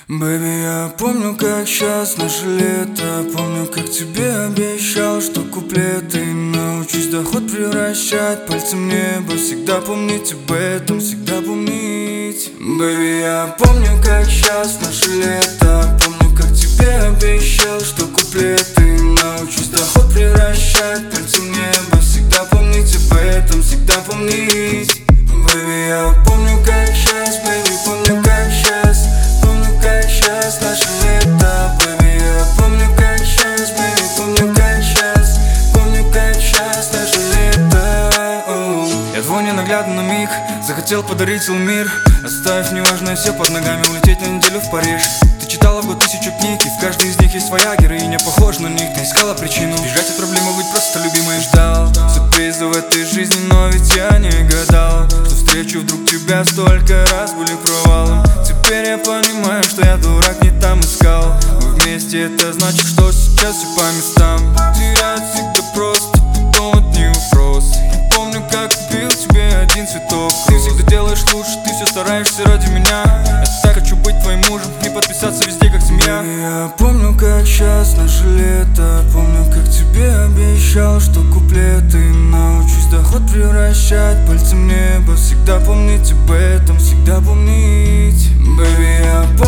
Baby, я помню, как сейчас наше лето. Помню, как тебе обещал, что куплеты научусь доход превращать пальцем небо. Всегда помнить об этом, всегда помнить. Baby, я помню, как сейчас наше лето. Помню, как тебе обещал, что куплеты научусь доход превращать пальцем небо. Всегда помнить об этом, всегда помнить. Baby, я помню, как сейчас, baby, помню, как сейчас. Помню, как сейчас наше лето. Baby, я помню, как сейчас, baby, помню, как сейчас. Помню, как сейчас наше лето. Я твой ненаглядный миг захотел подарить целый мир, оставив неважное все под ногами, улететь на неделю в Париж. Ты читала бы 1000 книг, и в каждой из них есть своя героиня, похожа на них. Ты искала причину бежать от проблемы, быть просто любимой, и ждал сюрпризы в этой жизни, но ведь я не гадал, что встречу вдруг тебя. Столько раз были провалом. Теперь я понимаю, что я дурак, не там искал. Мы вместе, это значит, что сейчас все по местам. Терять всегда просто, потом это не вопрос. Не помню, как купил тебе один цветок. Ты всегда делаешь лучше, ты все стараешься ради меня. Я так хочу быть твоим мужем и подписаться везде, как семья. Я помню, как сейчас наше лето. Помню, как тебе обещал, что куплеты научусь доход превращать пальцем небо. Всегда помнить об этом, всегда помнить. Baby, я